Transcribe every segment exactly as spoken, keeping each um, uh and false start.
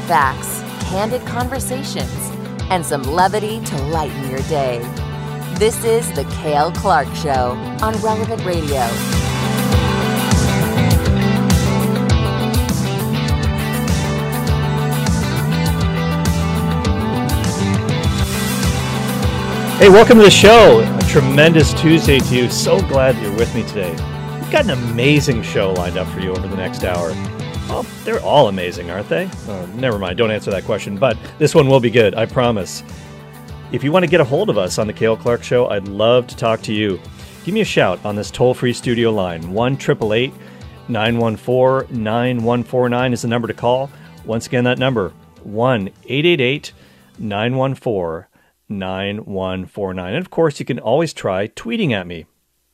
facts, candid conversations, and some levity to lighten your day. This is The Cale Clark Show on Relevant Radio. Hey, welcome to the show. A tremendous Tuesday to you. So glad you're with me today. We've got an amazing show lined up for you over the next hour. Well, they're all amazing, aren't they? Uh, never mind, don't answer that question, but this one will be good, I promise. If you want to get a hold of us on the Cale Clark Show, I'd love to talk to you. Give me a shout on this toll-free studio line. one eight eight eight, nine one four, nine one four nine is the number to call. Once again, that number, one eight eight eight, nine one four, nine one four nine. And of course, you can always try tweeting at me.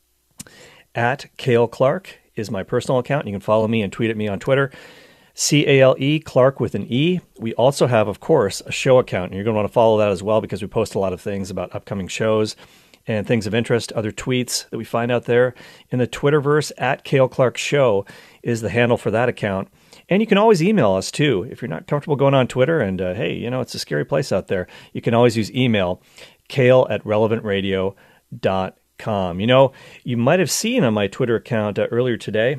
At Cale Clark is my personal account. You can follow me and tweet at me on Twitter. C A L E, Clark with an E. We also have, of course, a show account. And you're going to want to follow that as well because we post a lot of things about upcoming shows and things of interest, other tweets that we find out there. In the Twitterverse, at Cale Clark Show is the handle for that account. And you can always email us, too. If you're not comfortable going on Twitter and, uh, hey, you know, it's a scary place out there, you can always use email, cale at relevant radio dot com. You know, you might have seen on my Twitter account uh, earlier today,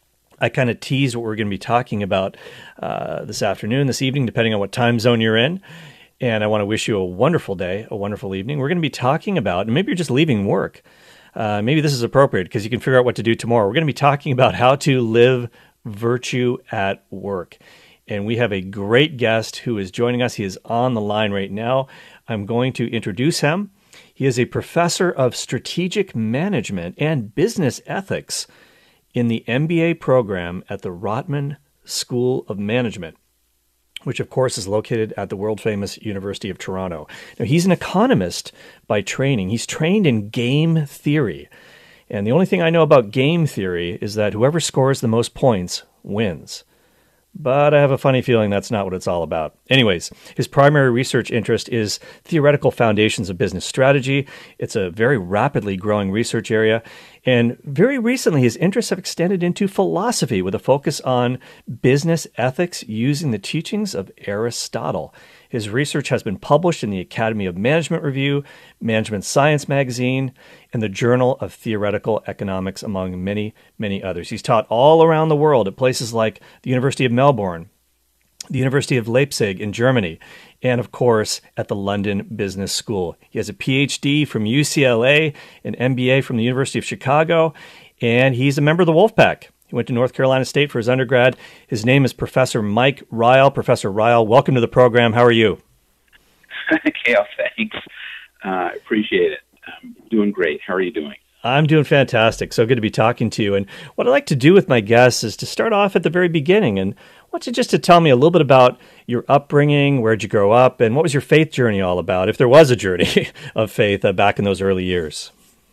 I kind of teased what we're going to be talking about uh, this afternoon, this evening, depending on what time zone you're in. And I want to wish you a wonderful day, a wonderful evening. We're going to be talking about, and maybe you're just leaving work. Uh, maybe this is appropriate because you can figure out what to do tomorrow. We're going to be talking about how to live virtue at work. And we have a great guest who is joining us. He is on the line right now. I'm going to introduce him. He is a professor of strategic management and business ethics in the M B A program at the Rotman School of Management, which of course is located at the world-famous University of Toronto. Now, he's an economist by training. He's trained in game theory. And the only thing I know about game theory is that whoever scores the most points wins. But I have a funny feeling that's not what it's all about. Anyways, his primary research interest is theoretical foundations of business strategy. It's a very rapidly growing research area. And very recently, his interests have extended into philosophy with a focus on business ethics using the teachings of Aristotle. His research has been published in the Academy of Management Review, Management Science Magazine, and the Journal of Theoretical Economics, among many, many others. He's taught all around the world at places like the University of Melbourne, the University of Leipzig in Germany, and of course at the London Business School. He has a P H D from U C L A, an M B A from the University of Chicago, and he's a member of the Wolfpack. He went to North Carolina State for his undergrad. His name is Professor Mike Ryle. Professor Ryle, welcome to the program. How are you? Cale, thanks. I uh, appreciate it. I'm doing great. How are you doing? I'm doing fantastic. So good to be talking to you. And what I like to do with my guests is to start off at the very beginning. And I want you just to tell me a little bit about your upbringing, where'd you grow up, and what was your faith journey all about, if there was a journey of faith uh, back in those early years?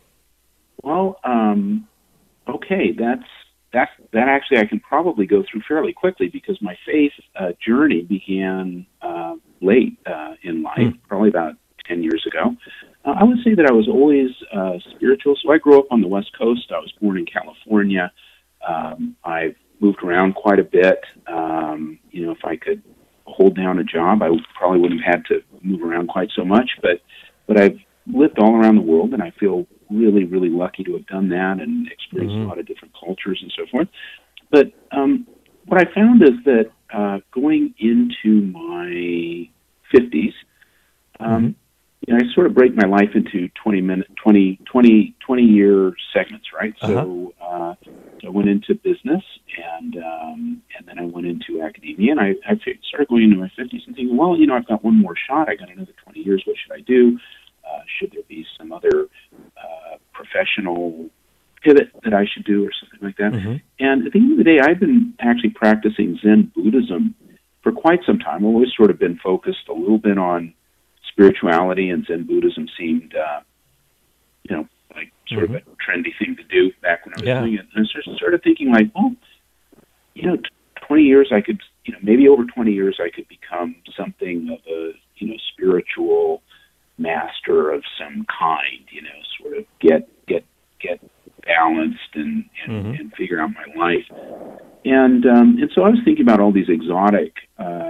Well, um, okay, that's That, that actually I can probably go through fairly quickly because my faith uh, journey began uh, late uh, in life, mm. probably about ten years ago. Uh, I would say that I was always uh, spiritual. So I grew up on the West Coast. I was born in California. Um, I've moved around quite a bit. Um, you know, if I could hold down a job, I probably wouldn't have had to move around quite so much. But, but I've lived all around the world, and I feel really, really lucky to have done that and experienced mm-hmm. a lot of different cultures and so forth. But um, what I found is that uh, going into my fifties, um, mm-hmm. you know, I sort of break my life into twenty minute, twenty, twenty, twenty year segments, right? Uh-huh. So, uh, so I went into business, and um, and then I went into academia, and I, I started going into my fifties and thinking, well, you know, I've got one more shot. I got another twenty years. What should I do? Uh, should there be some other uh, professional pivot that I should do or something like that? Mm-hmm. And at the end of the day, I've been actually practicing Zen Buddhism for quite some time. I've always sort of been focused a little bit on spirituality, and Zen Buddhism seemed, uh, you know, like sort mm-hmm. of a trendy thing to do back when I was yeah. doing it. And I just started thinking like, well, you know, twenty years I could, you know, maybe over twenty years I could become something of a, you know, spiritual master of some kind, you know, sort of get get get balanced and and, mm-hmm. and figure out my life. And um, and so I was thinking about all these exotic uh,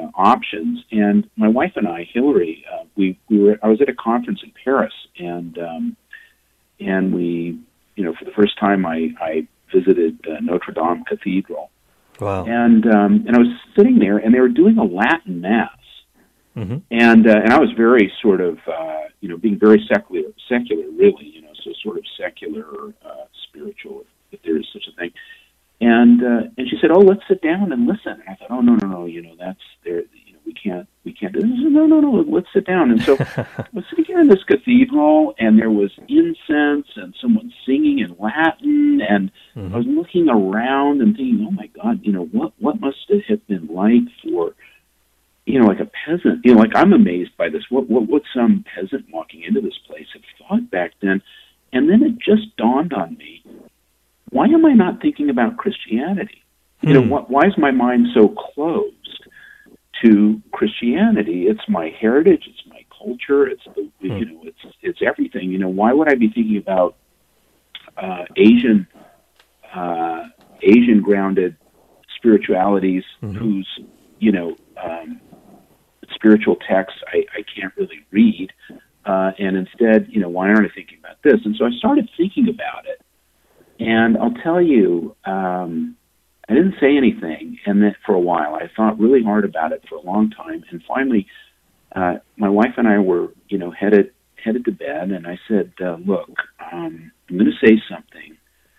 uh, options. And my wife and I, Hillary, uh, we we were I was at a conference in Paris, and um, and we, you know, for the first time, I I visited uh, Notre Dame Cathedral. Wow. And um, and I was sitting there, and they were doing a Latin mass. Mm-hmm. And uh, and I was very sort of uh, you know being very secular, secular really, you know, so sort of secular uh, spiritual, if, if there is such a thing. And uh, and she said, "Oh, let's sit down and listen." And I thought, "Oh no, no, no, you know, that's there. You know, we can't, we can't do this." Said, no, no, no, let's sit down. And so I was sitting here in this cathedral, and there was incense and someone singing in Latin, and mm-hmm. I was looking around and thinking, "Oh my God, you know, what what must it have been like for, you know, like a peasant? You know, like I'm amazed by this. What what would some peasant walking into this place have thought back then?" And then it just dawned on me. Why am I not thinking about Christianity? You know, wh- why is my mind so closed to Christianity? It's my heritage, it's my culture, it's the, hmm. you know, it's it's everything. You know, why would I be thinking about uh, Asian uh, Asian grounded spiritualities mm-hmm. whose you know um, spiritual texts I, I can't really read, uh, and instead, you know, why aren't I thinking about this? And so I started thinking about it. And I'll tell you, um, I didn't say anything, and then for a while, I thought really hard about it for a long time. And finally, uh, my wife and I were, you know, headed headed to bed, and I said, uh, "Look, um, I'm going to say something.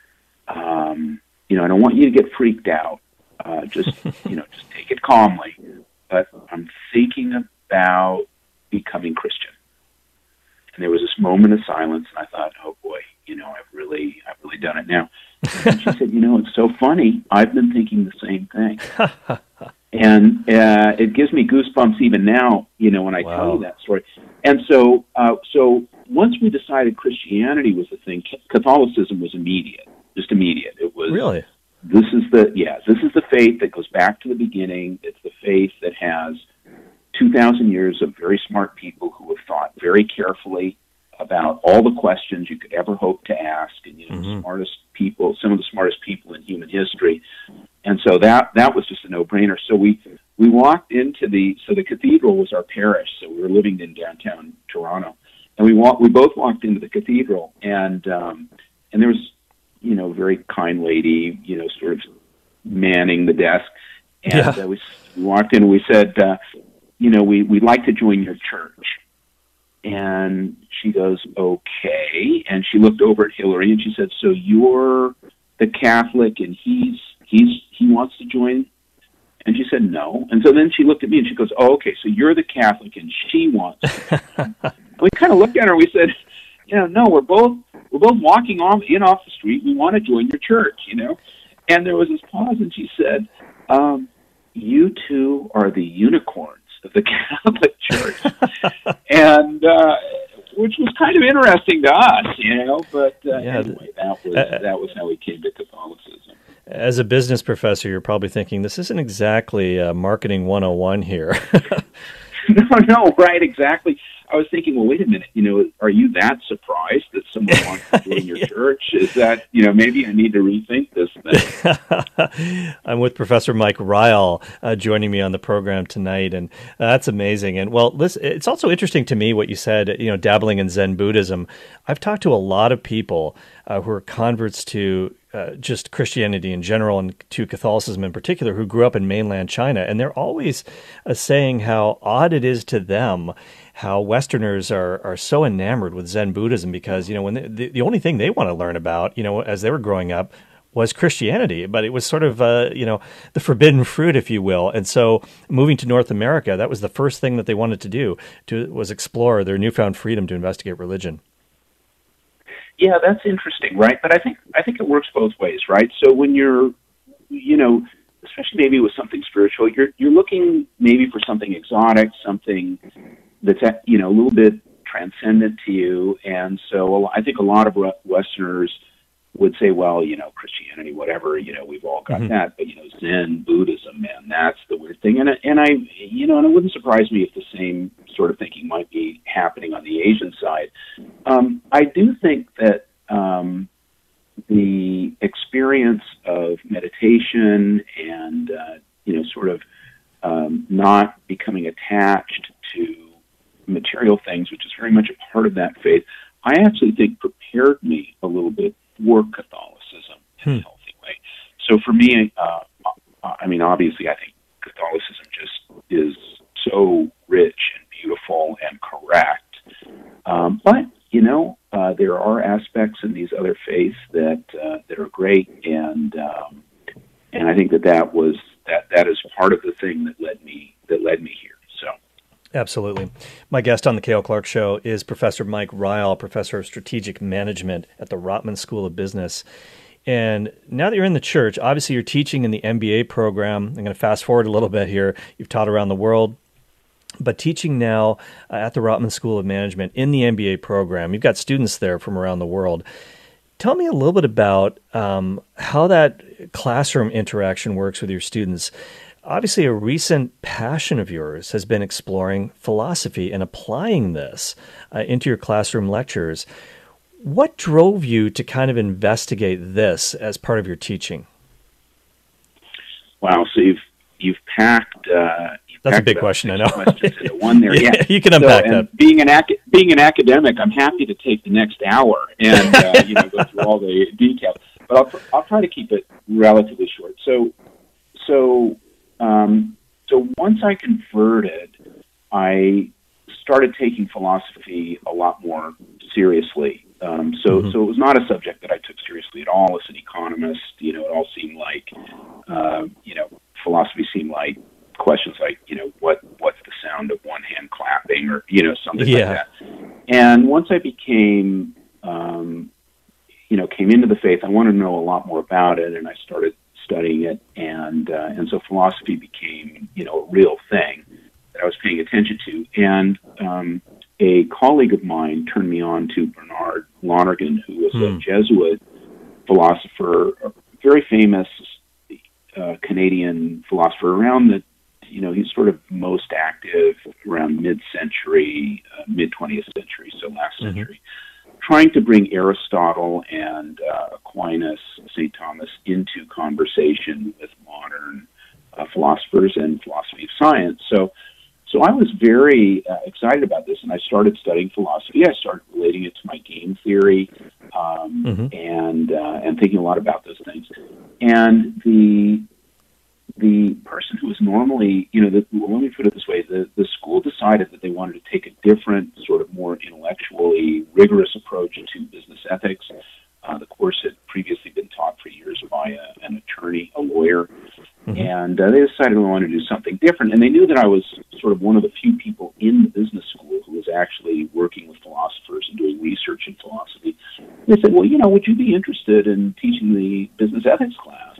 Um, you know, I don't want you to get freaked out. Uh, just, you know, just take it calmly. But I'm thinking about becoming Christian." And there was this moment of silence, and I thought, "Oh boy, you know, I've really, I've really done it now." And she said, "You know, it's so funny. I've been thinking the same thing." And uh, it gives me goosebumps even now, you know, when I wow. tell you that story. And so, uh, so once we decided Christianity was the thing, Catholicism was immediate, just immediate. It was really. This is the yeah. This is the faith that goes back to the beginning. It's the faith that has two thousand years of very smart people who have thought very carefully about all the questions you could ever hope to ask, and you know, mm-hmm. the smartest people, some of the smartest people in human history. And so that that was just a no-brainer. So we we walked into the so the cathedral was our parish. So we were living in downtown Toronto, and we walked. We both walked into the cathedral, and um, and there was you know a very kind lady, you know, sort of manning the desk, and yeah. uh, we, we walked in and we said, uh, you know, we we'd like to join your church. And she goes, "Okay." And she looked over at Hillary and she said, "So you're the Catholic and he's he's he wants to join?" And she said, "No." And so then she looked at me and she goes, "Oh, okay, so you're the Catholic and she wants to join." We kind of looked at her and we said, "You know, no, we're both we're both walking off in off the street. We want to join your church, you know." And there was this pause and she said, um, "You two are the unicorns of the Catholic Church," and uh, which was kind of interesting to us, you know. But uh, yeah, anyway, that was uh, that was how we came to Catholicism. As a business professor, you're probably thinking this isn't exactly uh, marketing one oh one here. No, no, right, exactly. I was thinking, well, wait a minute, you know, are you that surprised that someone wants to join your yeah. church? Is that, you know, maybe I need to rethink this thing. I'm with Professor Mike Ryle uh, joining me on the program tonight, and uh, that's amazing. And, well, listen, it's also interesting to me what you said, you know, dabbling in Zen Buddhism. I've talked to a lot of people uh, who are converts to Uh, just Christianity in general and to Catholicism in particular, who grew up in mainland China. And they're always uh, saying how odd it is to them how Westerners are are so enamored with Zen Buddhism because, you know, when they, the, the only thing they want to learn about, you know, as they were growing up was Christianity, but it was sort of, uh, you know, the forbidden fruit, if you will. And so moving to North America, that was the first thing that they wanted to do, to was explore their newfound freedom to investigate religion. Yeah, that's interesting, right? But I think I think it works both ways, right? So when you're, you know, especially maybe with something spiritual, you're you're looking maybe for something exotic, something that's, you know, a little bit transcendent to you. And so I think a lot of Westerners would say, well, you know, Christianity, whatever, you know, we've all got mm-hmm. that, but, you know, Zen Buddhism, man, that's the weird thing. And, and I, you know, and it wouldn't surprise me if the same sort of thinking might be happening on the Asian side. Um, I do think that um, the experience of meditation and, uh, you know, sort of um, not becoming attached to material things, which is very much a part of that faith, I actually think prepared me a little bit for Catholicism in Hmm. a healthy way. So for me, uh, I mean, obviously, I think Catholicism just is so rich and beautiful and correct. Um, but, you know, uh, there are aspects in these other faiths that uh, that are great, and um, and I think that that was that that is part of the thing that led me that led me here. So, Absolutely. My guest on the Cale Clark Show is Professor Mike Ryle, Professor of Strategic Management at the Rotman School of Business. And now that you're in the church, obviously you're teaching in the M B A program. I'm going to fast forward a little bit here. You've taught around the world, but teaching now uh, at the Rotman School of Management in the M B A program. You've got students there from around the world. Tell me a little bit about um, how that classroom interaction works with your students. Obviously, a recent passion of yours has been exploring philosophy and applying this uh, into your classroom lectures. What drove you to kind of investigate this as part of your teaching? wow. So you've you've packed. Uh, you've That's a packed big about question, I six know. Questions into one there. Yeah, Yeah, you can So, unpack and that. Being an ac- being an academic, I'm happy to take the next hour and uh, you know go through all the details. But I'll tr- I'll try to keep it relatively short. So so um, so once I converted, I started taking philosophy a lot more seriously. Um, so, Mhm. so it was not a subject that I took seriously at all. As an economist, you know, it all seemed like, uh, you know, philosophy seemed like questions like, you know, what what's the sound of one hand clapping, or you know, something Yeah. like that. And once I became, um, you know, came into the faith, I wanted to know a lot more about it, and I started studying it, and uh, and so philosophy became, you know, a real thing that I was paying attention to. And um, a colleague of mine turned me on to Bernard Lonergan, who was Hmm. a Jesuit philosopher, a very famous uh, Canadian philosopher around the, you know, he's sort of most active around mid-century, uh, mid-twentieth century, so last Mhm. century, trying to bring Aristotle and uh, Aquinas, Saint Thomas, into conversation with modern uh, philosophers and philosophy of science. So So I was very uh, excited about this, and I started studying philosophy. I started relating it to my game theory, um, Mhm. and uh, and thinking a lot about those things. And the the person who was normally, you know, the, well, let me put it this way: the the school decided that they wanted to take a different, sort of more intellectually rigorous approach to business ethics. Uh, the course had previously been taught for years by a, an attorney, a lawyer. Mhm. And uh, they decided we wanted to do something different. And they knew that I was sort of one of the few people in the business school who was actually working with philosophers and doing research in philosophy. They said, well, you know, would you be interested in teaching the business ethics class?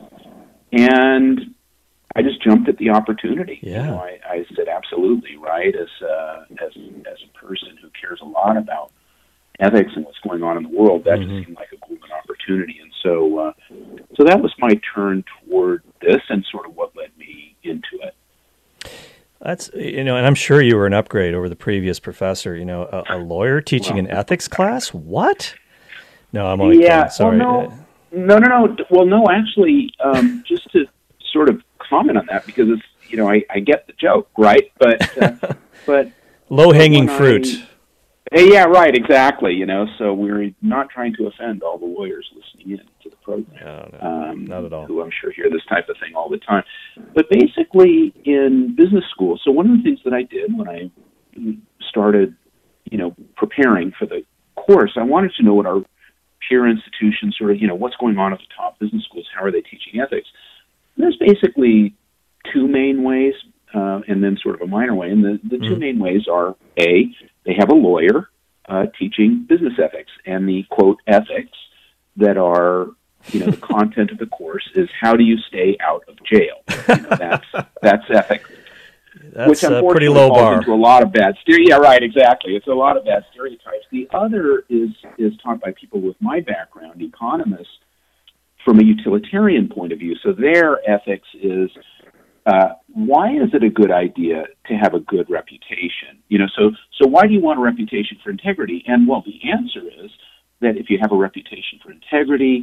And I just jumped at the opportunity. Yeah. You know, I, I said, absolutely, right? As, uh, as, as a person who cares a lot about ethics and what's going on in the world, that Mhm. just seemed like a golden opportunity. And so, uh, so that was my turn toward this, and sort of what led me into it. That's, you know, and I'm sure you were an upgrade over the previous professor. You know, a, a lawyer teaching Well- an ethics class? What? No, I'm only Yeah, kidding. Sorry. well, no, no, no, no. Well, no, actually, um, just to sort of comment on that, because it's, you know, I, I get the joke, right? But, uh, but Low hanging when I- fruit. Uh, Yeah, right, exactly. You know, so we're not trying to offend all the lawyers listening in to the program, No, no, um, not at all. who I'm sure hear this type of thing all the time. But basically, in business school, so one of the things that I did when I started, you know, preparing for the course, I wanted to know what our peer institutions sort of, you know, what's going on at the top business schools, how are they teaching ethics? And there's basically two main ways, uh, and then sort of a minor way. And the, the two Mhm. main ways are, A, they have a lawyer uh, teaching business ethics, and the, quote, ethics that are, you know, the content of the course is how do you stay out of jail? You know, that's, that's ethics. That's Which a pretty unfortunately low falls bar. into a lot of bad stere- Yeah, right, exactly. It's a lot of bad stereotypes. The other is is taught by people with my background, economists, from a utilitarian point of view. So their ethics is, uh, why is it a good idea to have a good reputation? You know, so so why do you want a reputation for integrity? And well, the answer is that if you have a reputation for integrity,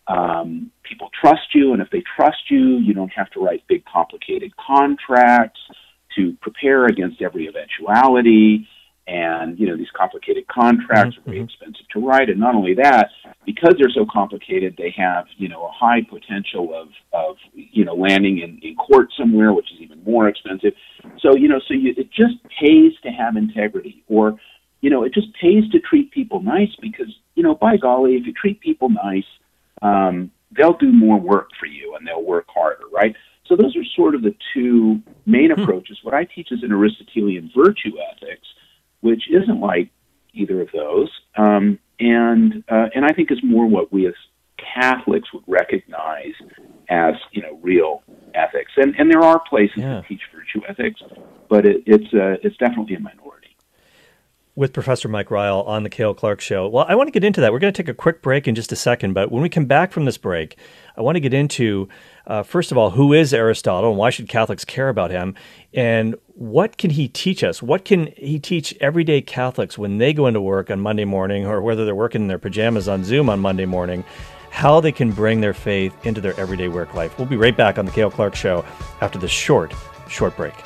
Um, people trust you, and if they trust you, you don't have to write big, complicated contracts to prepare against every eventuality. And, you know, these complicated contracts mm-hmm. are very expensive to write. And not only that, because they're so complicated, they have, you know, a high potential of, of you know, landing in, in court somewhere, which is even more expensive. So, you know, so you, it just pays to have integrity, or, you know, it just pays to treat people nice because, you know, by golly, if you treat people nice, um, they'll do more work for you and they'll work harder, right? So those are sort of the two main approaches. What I teach is an Aristotelian virtue ethics, which isn't like either of those, um, and uh, and I think is more what we as Catholics would recognize as, you know, real ethics. And and there are places yeah. that teach virtue ethics, but it, it's uh, it's definitely a minority. With Professor Mike Ryle on the Cale Clark Show. Well, I want to get into that. We're going to take a quick break in just a second, but when we come back from this break, I want to get into, uh, first of all, who is Aristotle and why should Catholics care about him, and what can he teach us? What can he teach everyday Catholics when they go into work on Monday morning, or whether they're working in their pajamas on Zoom on Monday morning, how they can bring their faith into their everyday work life? We'll be right back on the Cale Clark Show after this short, short break.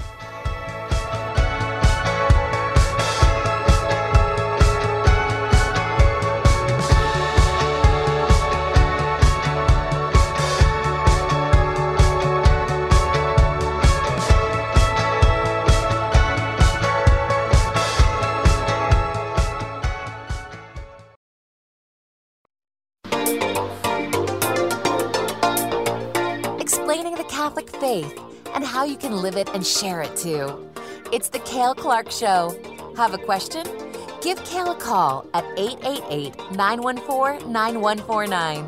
Explaining the Catholic faith and how you can live it and share it too. It's the Cale Clark Show. Have a question? Give Cale a call at eight eight eight, nine one four, nine one four nine.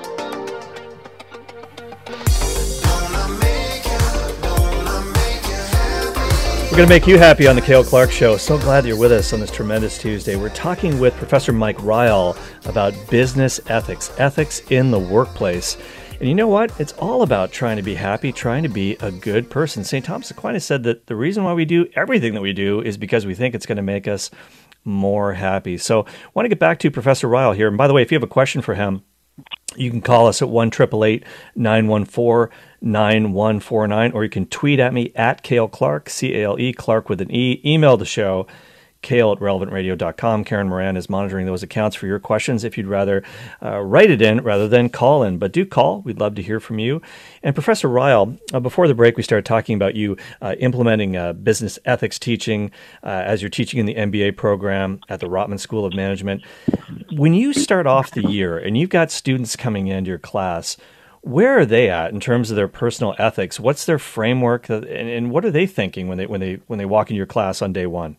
We're going to make you happy on the Cale Clark Show. So glad that you're with us on this tremendous Tuesday. We're talking with Professor Mike Ryle about business ethics, ethics in the workplace. And you know what? It's all about trying to be happy, trying to be a good person. Saint Thomas Aquinas said that the reason why we do everything that we do is because we think it's going to make us more happy. So I want to get back to Professor Ryle here. And by the way, if you have a question for him, you can call us at one eight eight eight, nine one four, nine one four nine, or you can tweet at me at Cale Clark, C A L E, Clark with an E. Email the show, Cale at relevant radio dot com. Karen Moran is monitoring those accounts for your questions if you'd rather uh, write it in rather than call in. But do call. We'd love to hear from you. And Professor Ryle, uh, before the break, we started talking about you uh, implementing uh, business ethics teaching uh, as you're teaching in the M B A program at the Rotman School of Management. When you start off the year and you've got students coming into your class, where are they at in terms of their personal ethics? What's their framework, and, and what are they thinking when they when they when they walk into your class on day one?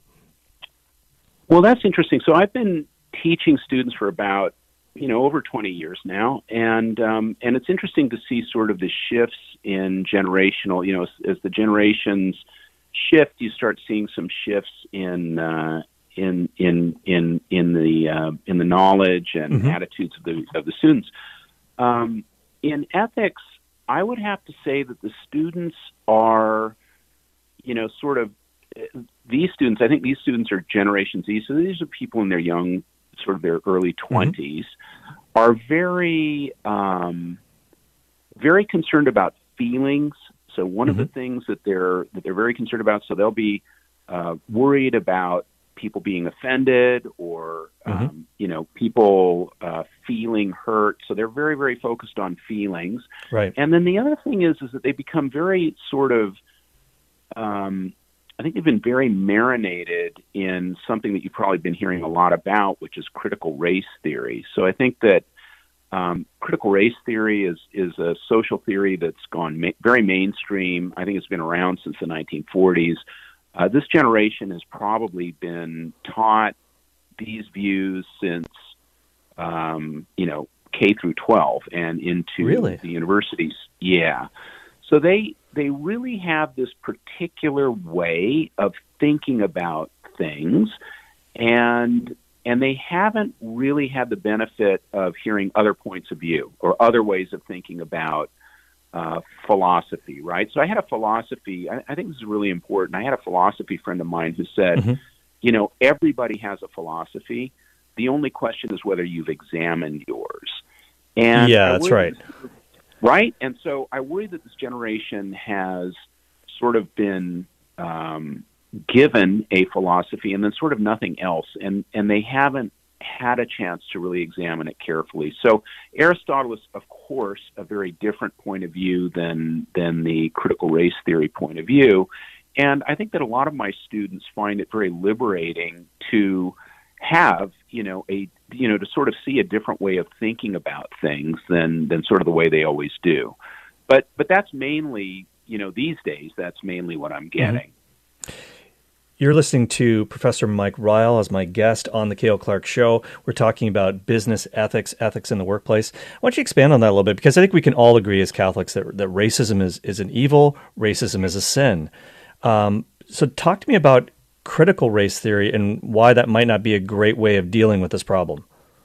Well, that's interesting. So I've been teaching students for about, you know, over twenty years now, and um, and it's interesting to see sort of the shifts in generational, you know, as, as the generations shift, you start seeing some shifts in uh, in in in in the uh, in the knowledge and mm-hmm. attitudes of the of the students. Um, in ethics, I would have to say that the students are, you know, sort of. These students, I think these students are Generation Z, so these are people in their young, sort of their early twenties, mm-hmm. are very, um, very concerned about feelings. So one mm-hmm. of the things that they're that they're very concerned about, so they'll be uh, worried about people being offended or mm-hmm. um, you know people uh, feeling hurt. So they're very very focused on feelings. Right. And then the other thing is is that they become very sort of um, I think they've been very marinated in something that you've probably been hearing a lot about, which is critical race theory. So I think that um, critical race theory is is a social theory that's gone ma- very mainstream. I think it's been around since the nineteen forties. Uh, this generation has probably been taught these views since, um, you know, K through twelve and into really? the universities. Yeah. So they they really have this particular way of thinking about things, and and they haven't really had the benefit of hearing other points of view or other ways of thinking about uh, philosophy, right? So I had a philosophy, I, I think this is really important. I had a philosophy friend of mine who said, mm-hmm. you know, everybody has a philosophy. The only question is whether you've examined yours. And yeah, that's right. That, right? And so I worry that this generation has sort of been um, given a philosophy and then sort of nothing else, and, and they haven't had a chance to really examine it carefully. So Aristotle is, of course, a very different point of view than than the critical race theory point of view. And I think that a lot of my students find it very liberating to have, you know, a you know, to sort of see a different way of thinking about things than than sort of the way they always do. But but that's mainly, you know, these days, that's mainly what I'm getting. Mm-hmm. You're listening to Professor Mike Ryle as my guest on the Cale Clark Show. We're talking about business ethics, ethics in the workplace. Why don't you expand on that a little bit? Because I think we can all agree as Catholics that, that racism is, is an evil, racism is a sin. Um, so talk to me about critical race theory and why that might not be a great way of dealing with this problem.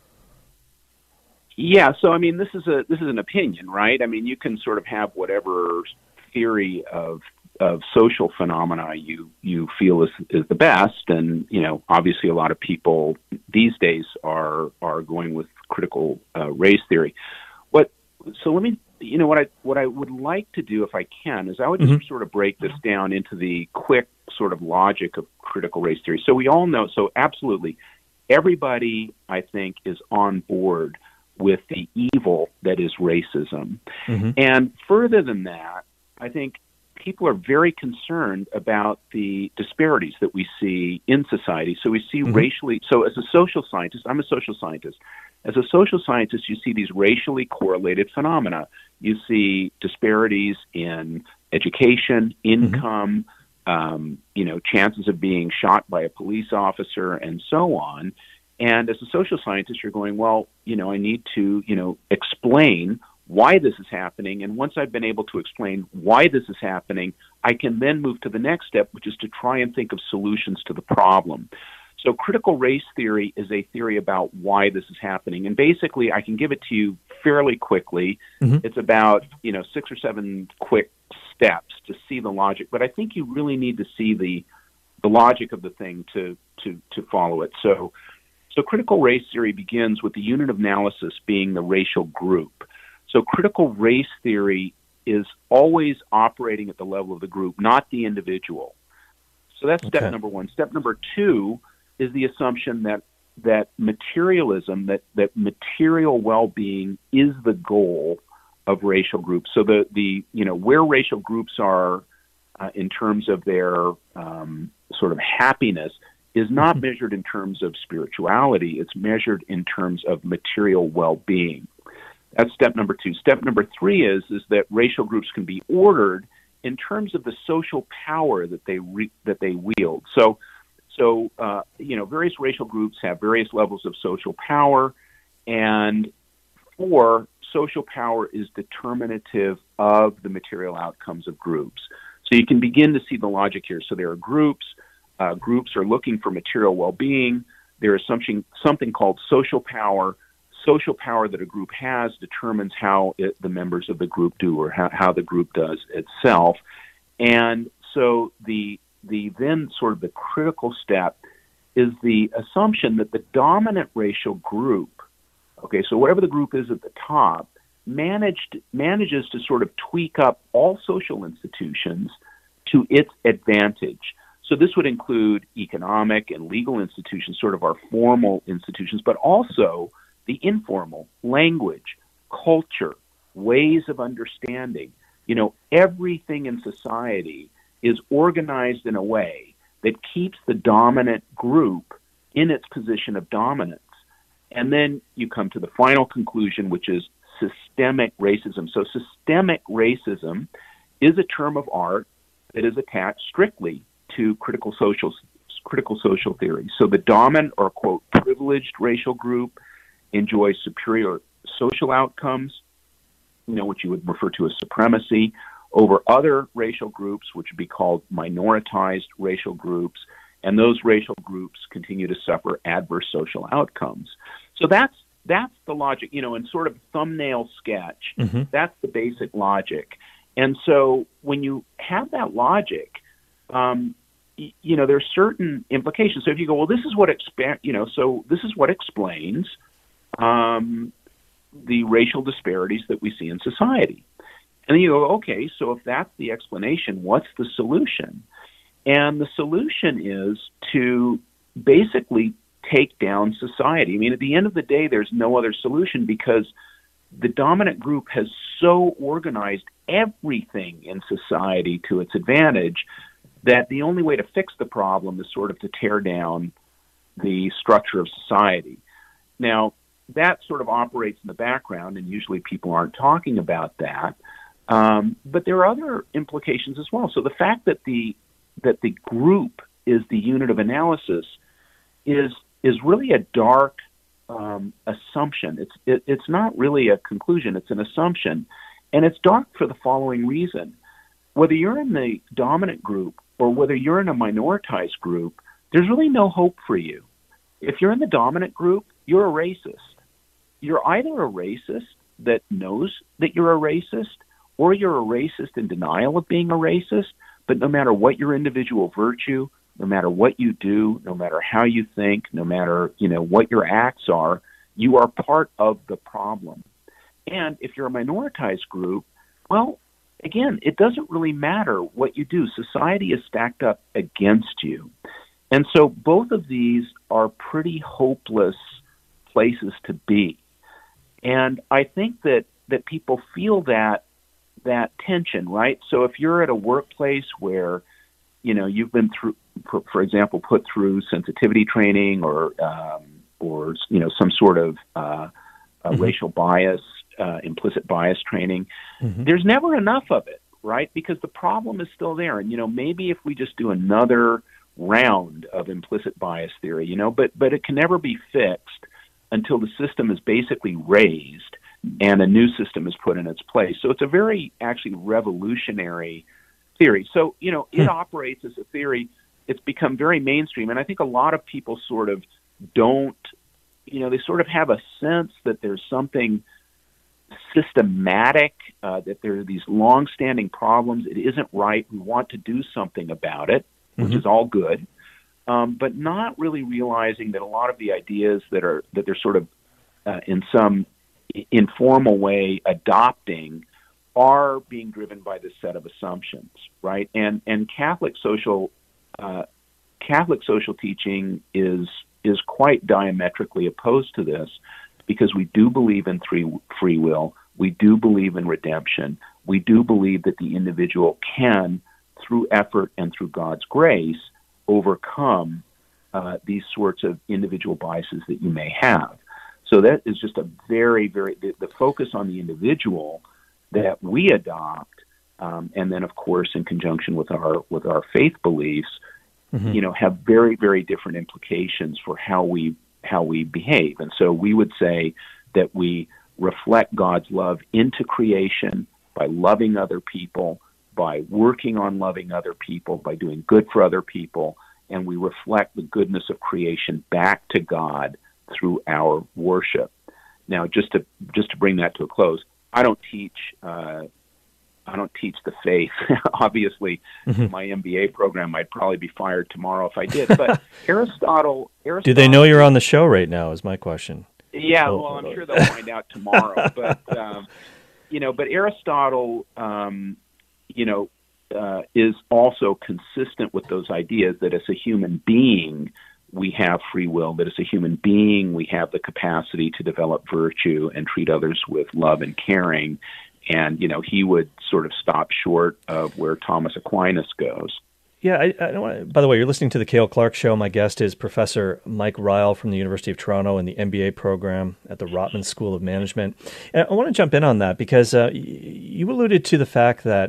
Yeah, so I mean, this is a this is an opinion, right? I mean, you can sort of have whatever theory of of social phenomena you you feel is is the best, and you know, obviously, a lot of people these days are are going with critical uh, race theory. What? So let me, you know, what I what I would like to do, if I can, is I would just mm-hmm. sort of break this down into the quick sort of logic of critical race theory. So we all know, so absolutely, everybody I think is on board with the evil that is racism, mm-hmm. and further than that, I think people are very concerned about the disparities that we see in society. So we see mm-hmm. racially, so as a social scientist, I'm a social scientist. As a social scientist, you see these racially correlated phenomena. You see disparities in education, income, mm-hmm. um, you know, chances of being shot by a police officer, and so on. And as a social scientist, you're going, well, you know, I need to, you know, explain why this is happening. And once I've been able to explain why this is happening, I can then move to the next step, which is to try and think of solutions to the problem. So critical race theory is a theory about why this is happening. And basically, I can give it to you fairly quickly. Mm-hmm. It's about, you know, six or seven quick steps to see the logic. But I think you really need to see the the logic of the thing to to to follow it. So so critical race theory begins with the unit of analysis being the racial group. So critical race theory is always operating at the level of the group, not the individual. So that's step okay. number one. Step number two is the assumption that that materialism, that, that material well-being is the goal of racial groups. So the, the you know, where racial groups are uh, in terms of their um, sort of happiness is not mm-hmm. measured in terms of spirituality. It's measured in terms of material well-being. That's step number two. Step number three is is that racial groups can be ordered in terms of the social power that they re, that they wield. So, so uh, you know, various racial groups have various levels of social power, and four, social power is determinative of the material outcomes of groups. So you can begin to see the logic here. So there are groups. Uh, groups are looking for material well-being. There is something something called social power. Social power that a group has determines how it, the members of the group do, or how, how the group does itself. And so the the then sort of the critical step is the assumption that the dominant racial group, okay, so whatever the group is at the top, managed manages to sort of tweak up all social institutions to its advantage. So this would include economic and legal institutions, sort of our formal institutions, but also the informal, language, culture, ways of understanding. You know, everything in society is organized in a way that keeps the dominant group in its position of dominance. And then you come to the final conclusion, which is systemic racism. So systemic racism is a term of art that is attached strictly to critical social critical social theory. So the dominant or, quote, privileged racial group enjoys superior social outcomes, you know, which you would refer to as supremacy, over other racial groups, which would be called minoritized racial groups, and those racial groups continue to suffer adverse social outcomes. So that's that's the logic, you know, in sort of thumbnail sketch, mm-hmm. that's the basic logic. And so when you have that logic, um, y- you know, there's certain implications. So if you go, well, this is what expa- you know, so this is what explains, um, the racial disparities that we see in society. And then you go, okay, so if that's the explanation, what's the solution? And the solution is to basically take down society. I mean, at the end of the day, there's no other solution because the dominant group has so organized everything in society to its advantage that the only way to fix the problem is sort of to tear down the structure of society. Now, that sort of operates in the background, and usually people aren't talking about that. Um, but there are other implications as well. So the fact that the that the group is the unit of analysis is is really a dark um, assumption. It's it, it's not really a conclusion. It's an assumption, and it's dark for the following reason: whether you're in the dominant group or whether you're in a minoritized group, there's really no hope for you. If you're in the dominant group, you're a racist. You're either a racist that knows that you're a racist, or you're a racist in denial of being a racist, but no matter what your individual virtue, no matter what you do, no matter how you think, no matter, you know, what your acts are, you are part of the problem. And if you're a minoritized group, well, again, it doesn't really matter what you do. Society is stacked up against you. And so both of these are pretty hopeless places to be. And I think that, that people feel that that tension, right? So if you're at a workplace where, you know, you've been through, for, for example, put through sensitivity training or, um, or you know, some sort of uh, mm-hmm. racial bias, uh, implicit bias training, mm-hmm. there's never enough of it, right? Because the problem is still there. And, you know, maybe if we just do another round of implicit bias theory, you know, but but it can never be fixed until the system is basically raised and a new system is put in its place. So it's a very, actually, revolutionary theory. So, you know, it hmm. operates as a theory. It's become very mainstream, and I think a lot of people sort of don't, you know, they sort of have a sense that there's something systematic, uh, that there are these long-standing problems. It isn't right. We want to do something about it, which mm-hmm. is all good, um, but not really realizing that a lot of the ideas that are that they're sort of uh, in some informal way adopting are being driven by this set of assumptions, right? And and Catholic social uh, Catholic social teaching is is quite diametrically opposed to this, because we do believe in free free will, we do believe in redemption, we do believe that the individual can, through effort and through God's grace, overcome uh, these sorts of individual biases that you may have. So that is just a very, very, the, the focus on the individual that we adopt, um, and then, of course, in conjunction with our with our faith beliefs, mm-hmm. you know, have very, very different implications for how we how we behave. And so we would say that we reflect God's love into creation by loving other people, by working on loving other people, by doing good for other people, and we reflect the goodness of creation back to God through our worship. Now, just to just to bring that to a close, I don't teach uh, I don't teach the faith. Obviously, mm-hmm. my M B A program, I'd probably be fired tomorrow if I did. But Aristotle, Aristotle. Do they know you're on the show right now? Is my question. Yeah, oh, well, I'm sure they'll find out tomorrow. But um, you know, but Aristotle, um, you know, uh, is also consistent with those ideas that as a human being, we have free will, that as a human being, we have the capacity to develop virtue and treat others with love and caring. And, you know, he would sort of stop short of where Thomas Aquinas goes. Yeah, I, I don't want to, by the way, you're listening to the Cale Clark Show. My guest is Professor Mike Ryle from the University of Toronto in the M B A program at the Rotman School of Management. And I want to jump in on that because uh, you alluded to the fact that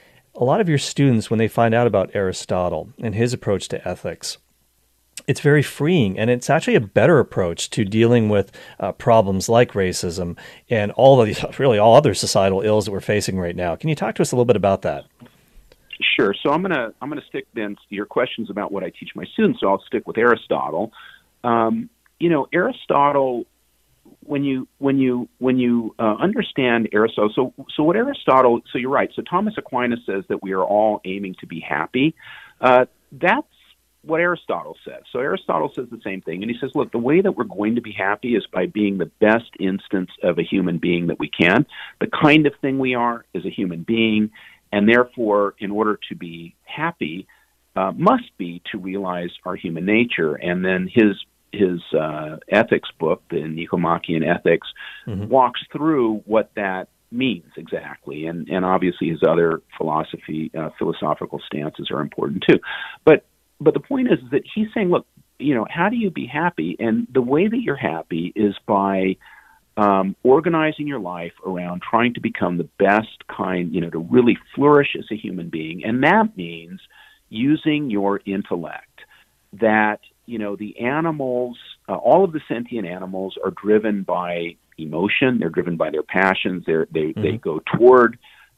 a lot of your students, when they find out about Aristotle and his approach to ethics, it's very freeing, and it's actually a better approach to dealing with uh, problems like racism and all of these, really all other societal ills that we're facing right now. Can you talk to us a little bit about that? Sure. So I'm gonna I'm gonna stick then to your questions about what I teach my students. So I'll stick with Aristotle. Um, you know, Aristotle. When you when you when you uh, understand Aristotle, so so what Aristotle. So you're right. So Thomas Aquinas says that we are all aiming to be happy. Uh, that's what Aristotle says. So Aristotle says the same thing, and he says, look, the way that we're going to be happy is by being the best instance of a human being that we can. The kind of thing we are is a human being, and therefore, in order to be happy, uh, must be to realize our human nature. And then his his uh, ethics book, the Nicomachean Ethics, mm-hmm. walks through what that means exactly, and and obviously his other philosophy, uh, philosophical stances are important too. But but the point is that he's saying, look, you know, how do you be happy? And the way that you're happy is by um, organizing your life around trying to become the best kind, you know, to really flourish as a human being, and that means using your intellect. That, you know, the animals, uh, all of the sentient animals are driven by emotion. They're driven by their passions. They're, they mm-hmm. they go toward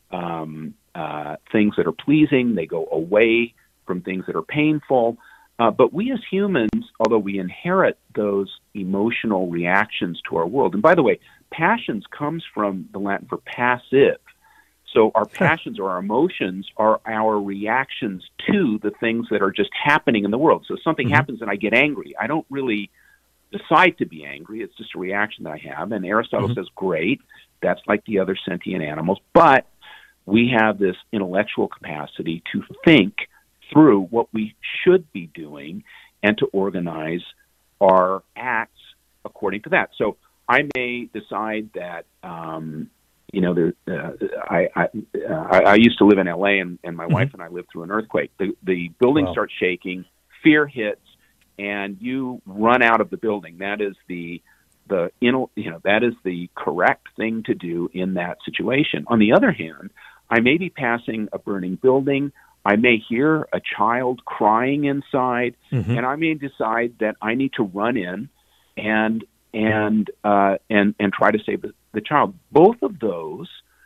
um, uh, things that are pleasing. They go away from things that are painful. Uh, but we as humans, although we inherit those emotional reactions to our world, and by the way, passions comes from the Latin for passive. So our passions or our emotions are our reactions to the things that are just happening in the world. So something mm-hmm. happens and I get angry. I don't really decide to be angry. It's just a reaction that I have. And Aristotle mm-hmm. says, great, that's like the other sentient animals. But we have this intellectual capacity to think through what we should be doing and to organize our acts according to that. So I may decide that, um, you know, there, uh, I, I, uh, I used to live in L A, and, and my mm-hmm. wife and I lived through an earthquake. The, the building wow. starts shaking, fear hits, and you run out of the building. That is the the you know that is the correct thing to do in that situation. On the other hand, I may be passing a burning building. I may hear a child crying inside, mm-hmm. and I may decide that I need to run in and and uh, and and try to save the, the child. Both of those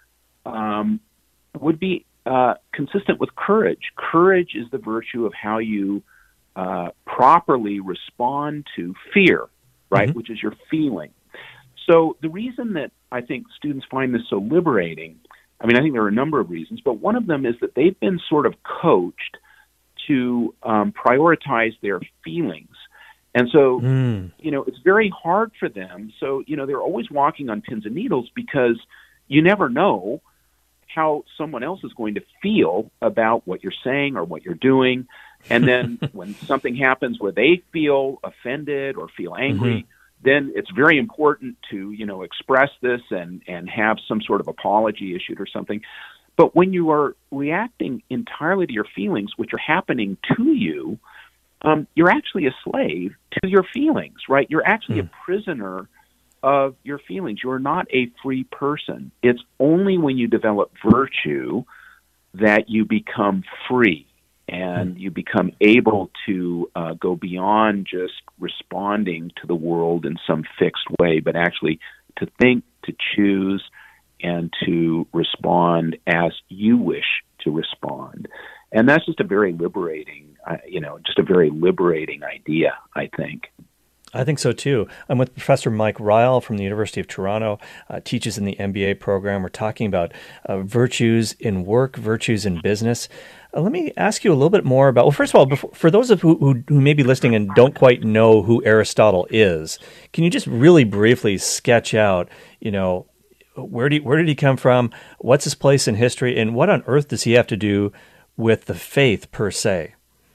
um, would be uh, consistent with courage. Courage is the virtue of how you uh, properly respond to fear, right? Mm-hmm. Which is your feeling. So the reason that I think students find this so liberating, I mean, I think there are a number of reasons, but one of them is that they've been sort of coached to um, prioritize their feelings. And so, mm. you know, it's very hard for them. So, you know, they're always walking on pins and needles because you never know how someone else is going to feel about what you're saying or what you're doing. And then when something happens where they feel offended or feel angry, mm-hmm. then it's very important to, you know, express this and, and have some sort of apology issued or something. But when you are reacting entirely to your feelings, which are happening to you, um, you're actually a slave to your feelings, right? You're actually mm. a prisoner of your feelings. You're not a free person. It's only when you develop virtue that you become free and you become able to uh, go beyond just responding to the world in some fixed way, but actually to think, to choose, and to respond as you wish to respond. And that's just a very liberating, uh, you know, just a very liberating idea, I think. I think so, too. I'm with Professor Mike Ryle from the University of Toronto, uh, teaches in the M B A program. We're talking about uh, virtues in work, virtues in business. Uh, let me ask you a little bit more about, well, first of all, before, for those of who, who, who may be listening and don't quite know who Aristotle is, can you just really briefly sketch out, you know, where, do you, where did he come from, what's his place in history, and what on earth does he have to do with the faith per se?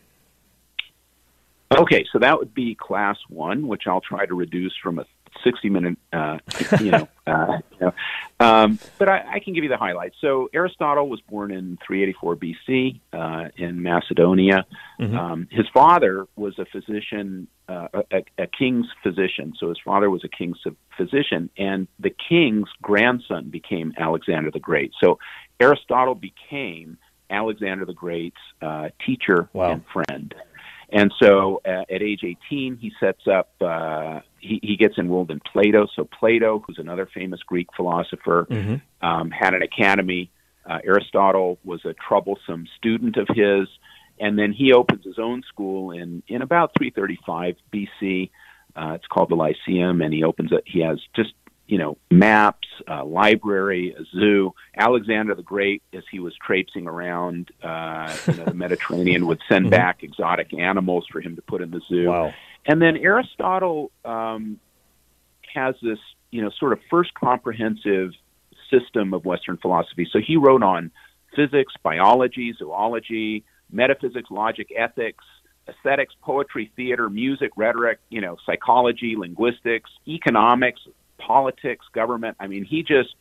Okay, so that would be class one, which I'll try to reduce from a sixty-minute, uh, you know, uh, you know. Um, but I, I can give you the highlights. So Aristotle was born in three eighty-four B C uh, in Macedonia. Mm-hmm. Um, his father was a physician, uh, a, a king's physician. So his father was a king's physician, and the king's grandson became Alexander the Great. So Aristotle became Alexander the Great's uh, teacher wow. and friend. And so uh, at age eighteen, he sets up, uh, he, he gets enrolled in Plato. So Plato, who's another famous Greek philosopher, mm-hmm. um, had an academy. Uh, Aristotle was a troublesome student of his. And then he opens his own school in, in about three thirty-five B C. Uh, it's called the Lyceum, and he opens it. He has just you know, maps, a library, a zoo. Alexander the Great, as he was traipsing around uh, you know, the Mediterranean, would send mm-hmm. back exotic animals for him to put in the zoo. Wow. And then Aristotle um, has this, you know, sort of first comprehensive system of Western philosophy. So he wrote on physics, biology, zoology, metaphysics, logic, ethics, aesthetics, poetry, theater, music, rhetoric, you know, psychology, linguistics, economics, politics, government. I mean, he just,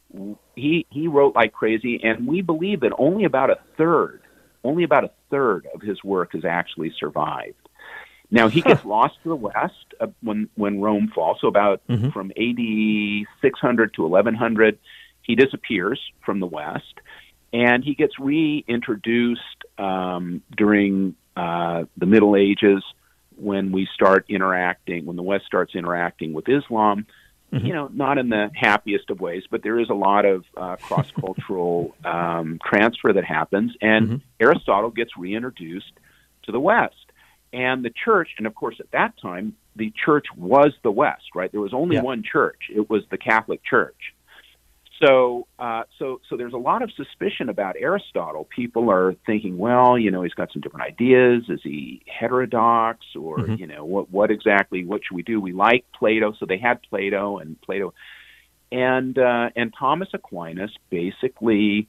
he he wrote like crazy, and we believe that only about a third, only about a third of his work has actually survived. Now, he gets lost to the West uh, when, when Rome falls, so about mm-hmm. from A D six hundred to eleven hundred, he disappears from the West, and he gets reintroduced um, during uh, the Middle Ages when we start interacting, when the West starts interacting with Islam. Mm-hmm. You know, not in the happiest of ways, but there is a lot of uh, cross-cultural um, transfer that happens, and mm-hmm. Aristotle gets reintroduced to the West. And the church, and of course at that time, the church was the West, right? There was only yeah. one church. It was the Catholic Church. So, uh, so, so there's a lot of suspicion about Aristotle. People are thinking, well, you know, he's got some different ideas. Is he heterodox, or mm-hmm. you know, what, what exactly? What should we do? We like Plato, so they had Plato and Plato, and uh, and Thomas Aquinas basically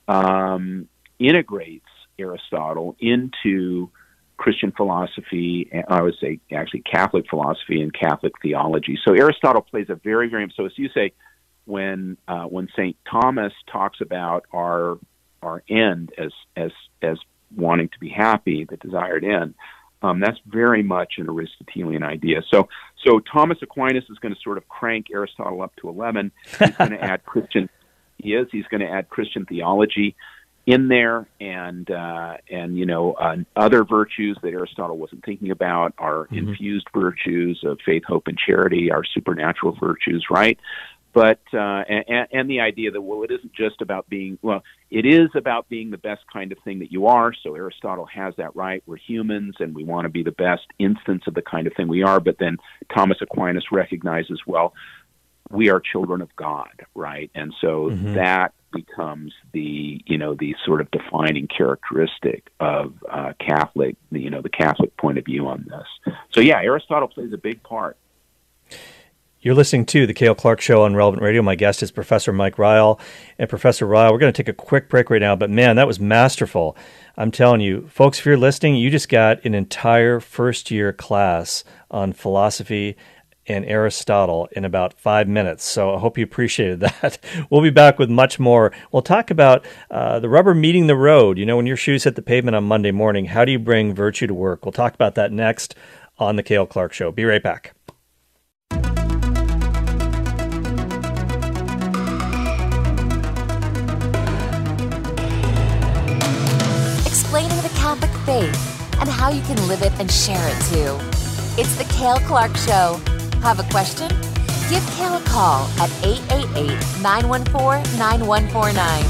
um, integrates Aristotle into Christian philosophy. I would say actually Catholic philosophy and Catholic theology. So Aristotle plays a very, very so as you say. When uh, when Saint Thomas talks about our our end as as as wanting to be happy, the desired end, um, that's very much an Aristotelian idea. So so Thomas Aquinas is going to sort of crank Aristotle up to eleven. He's going to add Christian. He is. He's going to add Christian theology in there, and uh, and you know uh, other virtues that Aristotle wasn't thinking about are mm-hmm. infused virtues of faith, hope, and charity, are supernatural virtues, right? But uh, and, and the idea that, well, it isn't just about being, well, it is about being the best kind of thing that you are. So Aristotle has that right. We're humans, and we want to be the best instance of the kind of thing we are. But then Thomas Aquinas recognizes, well, we are children of God, right? And so mm-hmm. that becomes the, you know, the sort of defining characteristic of uh, Catholic, you know, the Catholic point of view on this. So yeah, Aristotle plays a big part. You're listening to The Cale Clark Show on Relevant Radio. My guest is Professor Mike Ryle. And Professor Ryle, we're going to take a quick break right now, but man, that was masterful. I'm telling you, folks, if you're listening, you just got an entire first-year class on philosophy and Aristotle in about five minutes. So I hope you appreciated that. We'll be back with much more. We'll talk about uh, the rubber meeting the road. You know, when your shoes hit the pavement on Monday morning, how do you bring virtue to work? We'll talk about that next on The Cale Clark Show. Be right back. Explaining the Catholic faith and how you can live it and share it too. It's The Cale Clark Show. Have a question? Give Cale a call at eight eight eight, nine one four, nine one four nine.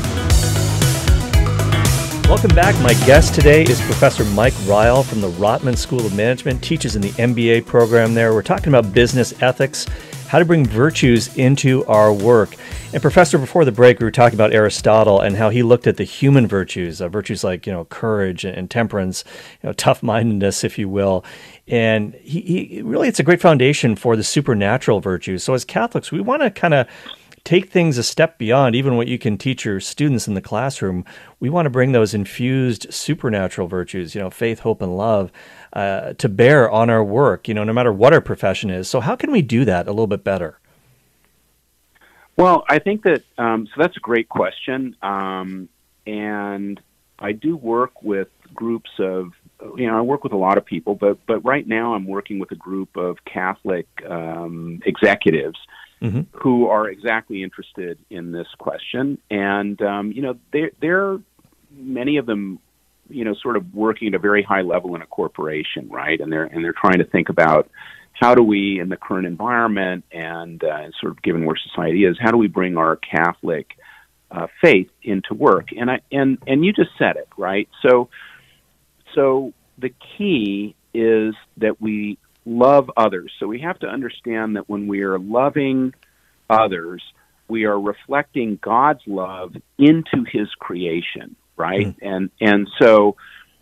Welcome back. My guest today is Professor Mike Ryle from the Rotman School of Management, teaches in the M B A program there. We're talking about business ethics, how to bring virtues into our work. And Professor, before the break, we were talking about Aristotle and how he looked at the human virtues, uh, virtues like, you know, courage and, and temperance, you know, tough-mindedness, if you will. And he, he really, it's a great foundation for the supernatural virtues. So as Catholics, we want to kind of take things a step beyond even what you can teach your students in the classroom. We want to bring those infused supernatural virtues, you know, faith, hope, and love, uh, to bear on our work, you know, no matter what our profession is. So how can we do that a little bit better? Well, I think that, um, so that's a great question. Um, and I do work with groups of, you know, I work with a lot of people, but, but right now I'm working with a group of Catholic um, executives mm-hmm. who are exactly interested in this question. And, um, you know, they're, they're, many of them, you know, sort of working at a very high level in a corporation, right? And they're, and they're trying to think about, how do we, in the current environment and uh, sort of given where society is, how do we bring our Catholic uh, faith into work? And I and and you just said it, right? So, so the key is that we love others. So we have to understand that when we are loving others, we are reflecting God's love into his creation, right? Mm. And and so,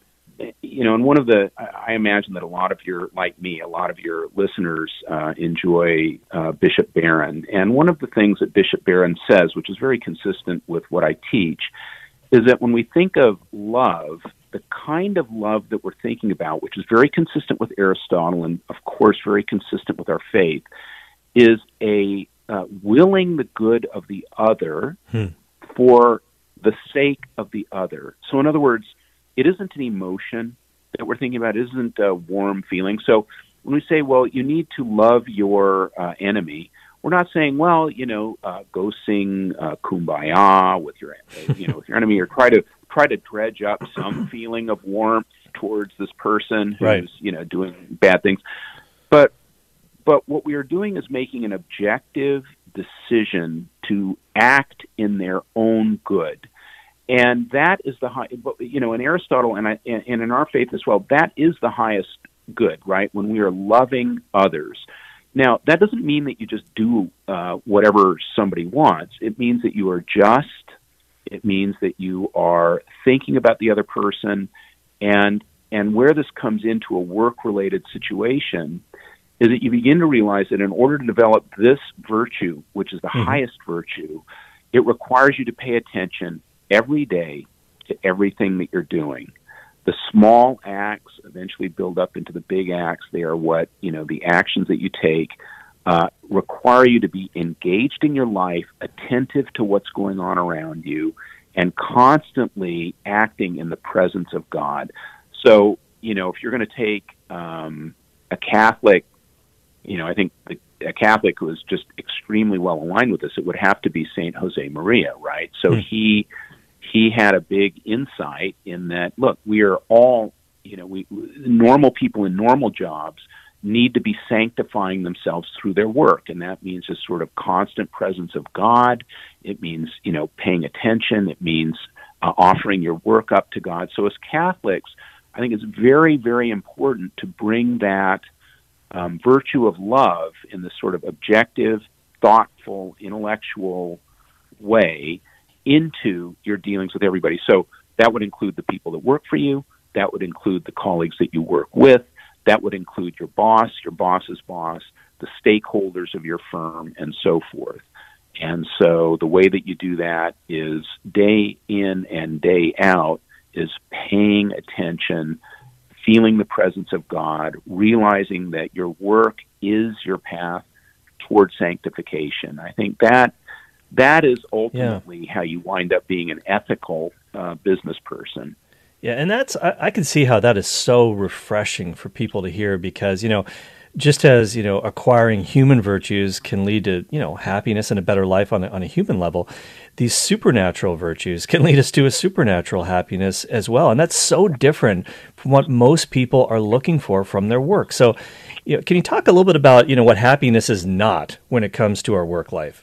you know, and one of the, I imagine that a lot of your, like me, a lot of your listeners uh, enjoy uh, Bishop Barron. And one of the things that Bishop Barron says, which is very consistent with what I teach, is that when we think of love, the kind of love that we're thinking about, which is very consistent with Aristotle and, of course, very consistent with our faith, is a uh, willing the good of the other hmm. for the sake of the other. So in other words, it isn't an emotion that we're thinking about. It isn't a warm feeling. So when we say, well, you need to love your uh, enemy, we're not saying, well, you know, uh, go sing uh, Kumbaya with your, you know, with your enemy, or try to try to dredge up some feeling of warmth towards this person who's, right. you know, doing bad things. But but what we are doing is making an objective decision to act in their own good. And that is the high, you know, in Aristotle and, I, and in our faith as well, that is the highest good, right? When we are loving others. Now, that doesn't mean that you just do uh, whatever somebody wants. It means that you are just. It means that you are thinking about the other person. And and where this comes into a work-related situation is that you begin to realize that in order to develop this virtue, which is the mm-hmm. highest virtue, it requires you to pay attention every day to everything that you're doing. The small acts eventually build up into the big acts. They are what, you know, the actions that you take uh, require you to be engaged in your life, attentive to what's going on around you, and constantly acting in the presence of God. So, you know, if you're going to take um, a Catholic, you know, I think the, a Catholic who is just extremely well aligned with this, it would have to be Saint Jose Maria, right? So mm. he... He had a big insight in that, look, we are all, you know, we normal people in normal jobs need to be sanctifying themselves through their work. And that means this sort of constant presence of God. It means, you know, paying attention. It means uh, offering your work up to God. So as Catholics, I think it's very, very important to bring that um, virtue of love in this sort of objective, thoughtful, intellectual way into your dealings with everybody. So that would include the people that work for you. That would include the colleagues that you work with. That would include your boss, your boss's boss, the stakeholders of your firm, and so forth. And so the way that you do that is day in and day out is paying attention, feeling the presence of God, realizing that your work is your path toward sanctification. I think that That is ultimately yeah. how you wind up being an ethical uh, business person. Yeah, and that's I, I can see how that is so refreshing for people to hear, because, you know, just as, you know, acquiring human virtues can lead to, you know, happiness and a better life on a, on a human level, these supernatural virtues can lead us to a supernatural happiness as well. And that's so different from what most people are looking for from their work. So, you know, can you talk a little bit about, you know, what happiness is not when it comes to our work life?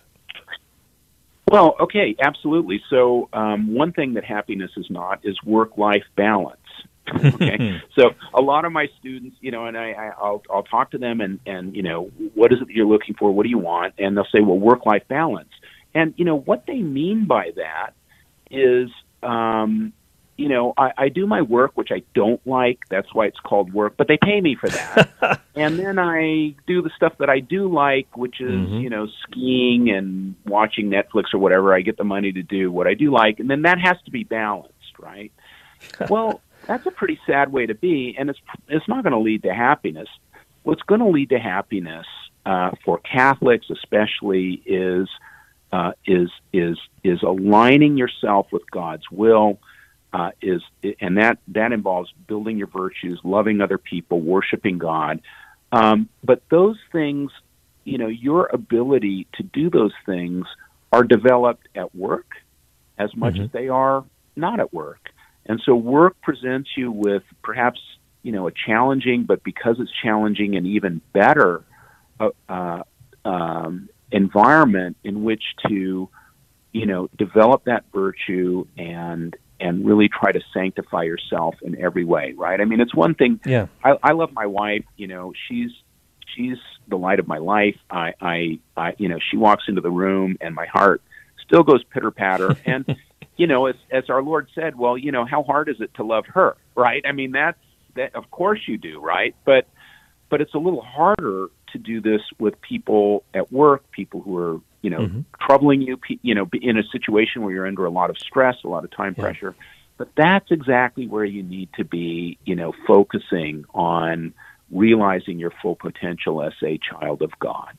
Well, okay, absolutely. So um, one thing that happiness is not is work-life balance. Okay, so a lot of my students, you know, and I, I, I'll I'll talk to them and and you know, what is it that you're looking for? What do you want? And they'll say, well, work-life balance. And you know what they mean by that is, um, you know, I, I do my work, which I don't like. That's why it's called work, but they pay me for that. And then I do the stuff that I do like, which is, mm-hmm. you know, skiing and watching Netflix or whatever. I get the money to do what I do like, and then that has to be balanced, right? Well, that's a pretty sad way to be, and it's it's not going to lead to happiness. What's going to lead to happiness uh, for Catholics, especially, is uh, is is is aligning yourself with God's will. Uh, is and that that involves building your virtues, loving other people, worshiping God. Um, but those things, you know, your ability to do those things are developed at work as much mm-hmm. as they are not at work. And so work presents you with perhaps, you know, a challenging, but because it's challenging, an even better uh, uh, um, environment in which to, you know, develop that virtue and and really try to sanctify yourself in every way, right? I mean, it's one thing. Yeah. I, I love my wife. You know, she's she's the light of my life. I, I, I, you know, she walks into the room and my heart still goes pitter patter. And, you know, as, as our Lord said, well, you know, how hard is it to love her? Right. I mean, that's, that, of course you do. Right. But, but it's a little harder to do this with people at work, people who are, you know, mm-hmm. troubling you, you know, in a situation where you're under a lot of stress, a lot of time yeah. pressure. But that's exactly where you need to be, you know, focusing on realizing your full potential as a child of God.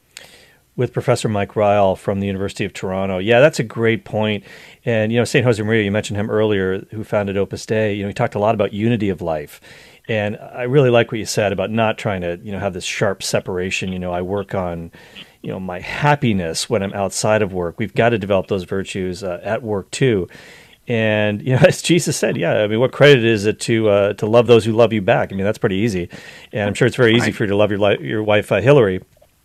With Professor Mike Ryle from the University of Toronto. Yeah, that's a great point. And, you know, Saint Josemaria, you mentioned him earlier, who founded Opus Dei. You know, he talked a lot about unity of life. And I really like what you said about not trying to, you know, have this sharp separation. You know, I work on, you know, my happiness when I'm outside of work. We've got to develop those virtues uh, at work too. And, you know, as Jesus said, yeah, I mean, what credit is it to uh, to love those who love you back? I mean, that's pretty easy. And I'm sure it's very easy for you to love your li- your wife, uh, Hillary.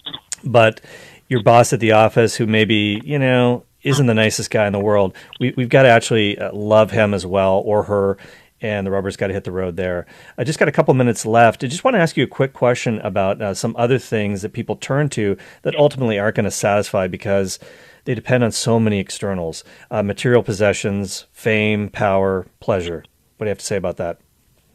But your boss at the office who maybe, you know, isn't the nicest guy in the world, we, we've got to actually uh, love him as well, or her, and the rubber's got to hit the road there. I just got a couple minutes left. I just want to ask you a quick question about uh, some other things that people turn to that ultimately aren't going to satisfy because they depend on so many externals, uh, material possessions, fame, power, pleasure. What do you have to say about that?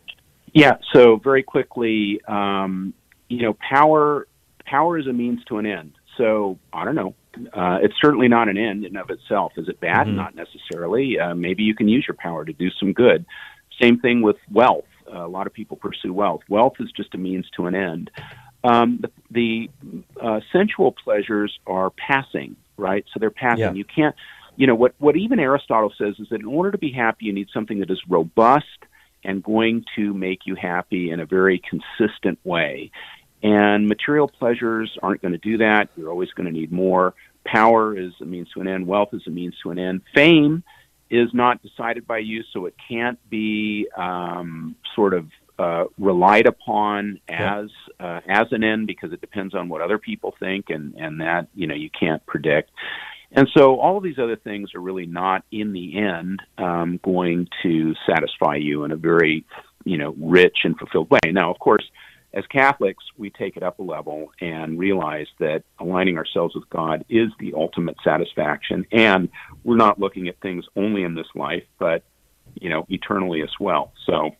Yeah, so very quickly, um, you know, power power is a means to an end. So, I don't know. Uh, it's certainly not an end in and of itself. Is it bad? Mm-hmm. Not necessarily. Uh, maybe you can use your power to do some good. Same thing with wealth. Uh, a lot of people pursue wealth. Wealth is just a means to an end. Um, the the uh, sensual pleasures are passing, right? So they're passing. Yeah. You can't, you know, what, what even Aristotle says is that in order to be happy, you need something that is robust and going to make you happy in a very consistent way. And material pleasures aren't going to do that. You're always going to need more. Power is a means to an end. Wealth is a means to an end. Fame is not decided by you, so it can't be um, sort of uh, relied upon as uh, as an end because it depends on what other people think, and, and that, you know, you can't predict. And so all of these other things are really not, in the end, um, going to satisfy you in a very, you know, rich and fulfilled way. Now, of course, as Catholics, we take it up a level and realize that aligning ourselves with God is the ultimate satisfaction, and we're not looking at things only in this life, but, you know, eternally as well. So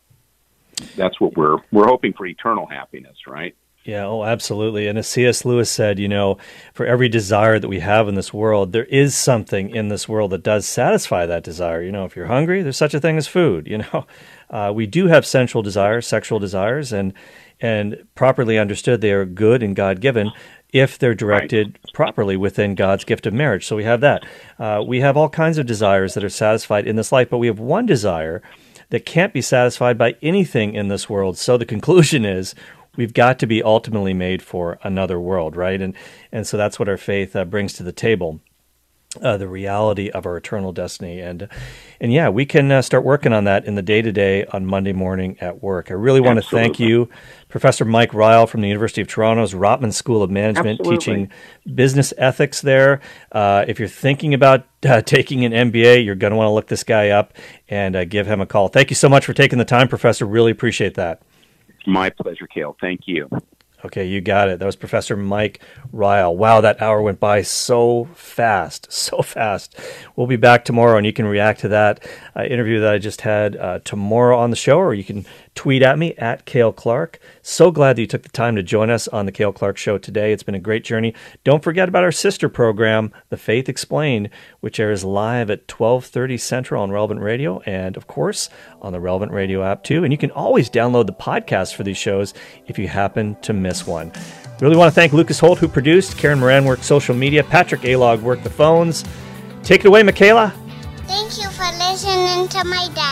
that's what we're we're hoping for, eternal happiness, right? Yeah, oh, absolutely. And as C S Lewis said, you know, for every desire that we have in this world, there is something in this world that does satisfy that desire. You know, if you're hungry, there's such a thing as food. You know, uh, we do have sensual desires, sexual desires, and and properly understood, they are good and God-given if they're directed right. properly within God's gift of marriage. So we have that. Uh, we have all kinds of desires that are satisfied in this life, but we have one desire that can't be satisfied by anything in this world. So the conclusion is we've got to be ultimately made for another world, right? And and so that's what our faith uh, brings to the table. Uh, the reality of our eternal destiny. And, and yeah, we can uh, start working on that in the day-to-day on Monday morning at work. I really want Absolutely. to thank you, Professor Mike Ryle from the University of Toronto's Rotman School of Management, Absolutely. teaching business ethics there. Uh, if you're thinking about uh, taking an M B A, you're going to want to look this guy up and uh, give him a call. Thank you so much for taking the time, Professor. Really appreciate that. My pleasure, Cale. Thank you. Okay, you got it. That was Professor Mike Ryle. Wow, that hour went by so fast, so fast. We'll be back tomorrow, and you can react to that uh, interview that I just had uh, tomorrow on the show, or you can tweet at me, at Cale Clark. So glad that you took the time to join us on the Cale Clark Show today. It's been a great journey. Don't forget about our sister program, The Faith Explained, which airs live at twelve thirty Central on Relevant Radio, and, of course, on the Relevant Radio app, too. And you can always download the podcast for these shows if you happen to miss one. Really want to thank Lucas Holt, who produced. Karen Moran worked social media. Patrick Alog worked the phones. Take it away, Michaela. Thank you for listening to my dad.